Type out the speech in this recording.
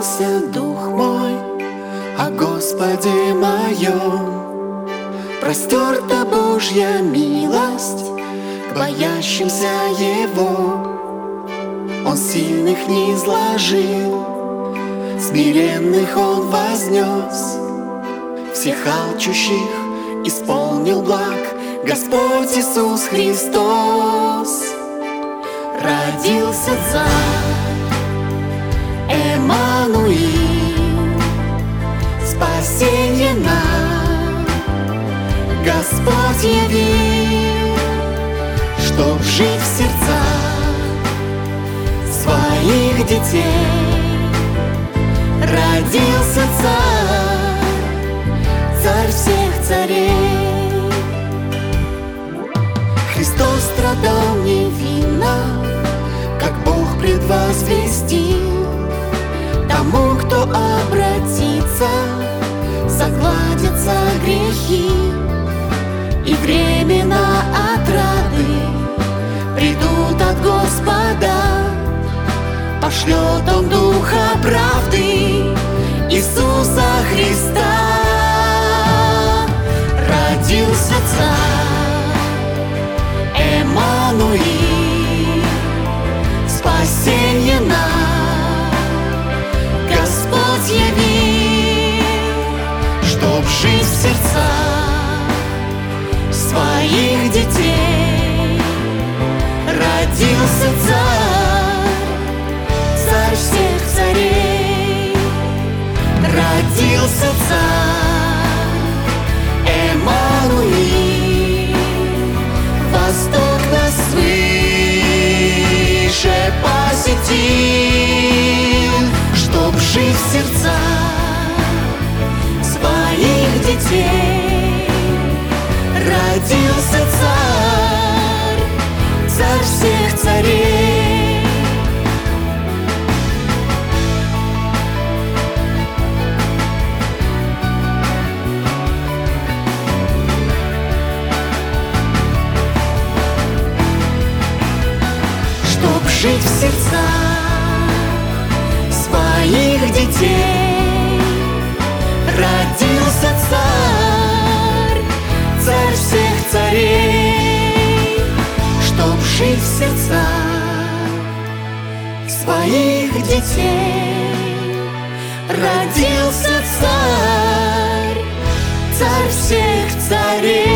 Молился дух мой о Господе моем. Простерта Божья милость к боящимся Его. Он сильных не изложил, смиренных Он вознес, всех алчущих исполнил благ Господь Иисус Христос. Родился Царь Эммануил, спасенье нам Господь явил, чтоб жить в сердцах своих детей. Родился Царь, Царь всех царей. Христос страдал невинно, как Бог предвозвестил. Тому, кто обратится, загладятся грехи, и времена отрады придут от Господа. Пошлет Он Духа правды, Иисуса Христа. Родился Царь Эммануил, спасенье нам Господь явил, чтоб жить в сердцах своих детей. Родился Царь, Царь всех царей. Родился Царь Эммануил, восток нас свыше посетил, чтоб жить в сердцах своих детей. Родился Царь, Царь всех царей. Чтоб жить в сердцах своих детей. Родился Царь, Царь всех царей. Чтоб жить в сердцах своих детей. Родился Царь, Царь всех царей.